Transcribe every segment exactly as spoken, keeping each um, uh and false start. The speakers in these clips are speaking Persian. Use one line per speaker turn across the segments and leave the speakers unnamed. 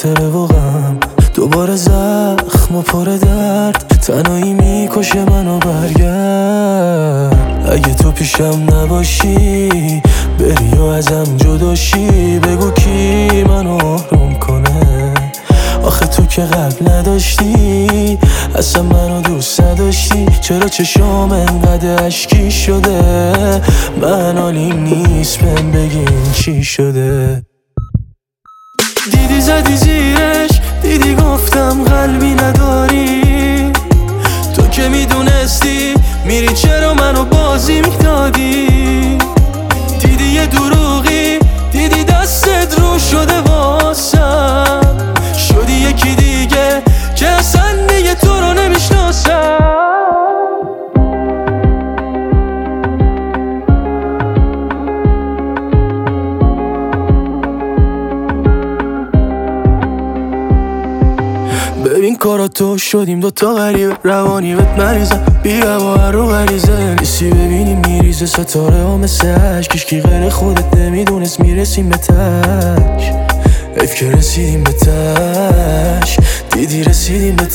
خاطره و غم، دوباره زخم و پر درد، تنهایی میکشه منو. برگرد اگه تو پیشم نباشی، بری و ازم جداشی، بگو کی منو آروم کنه. آخه تو که قلب نداشتی، اصلا منو دوست نداشتی، چرا چشام انقدر اشکی شده؟ من حالیم نیست بهم بگین چی شده. دیدی زدی زیرش، دیدی گفتم قلبی نداری، تو که میدونستی میری چرا منو بازی میدادی. دیدی یه دروغی، دیدی دستت رو شده واسم، شدی یکی دیگه که اصلا دیگه تو رو نمیشناسم. ببین کارا تو شدیم دوتا غریبه، روانی بهت مریضم، بی هوا رو غریزه نیستی ببینیم میریزه ستاره ها مثل عشق، کشکی غیر خودت نمیدونست میرسیم به تش. حیف که رسیدیم به تش، دیدی رسیدیم به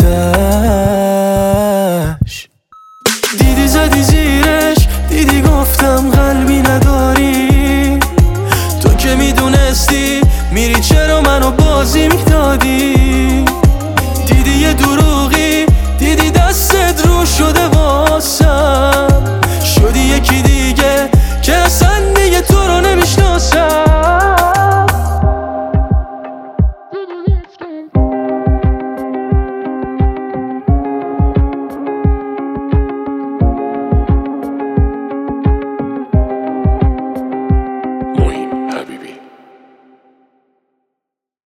تش. دیدی زدی زیرش، دیدی گفتم قلبی نداری، تو که میدونستی میری چرا منو بازی میدادی.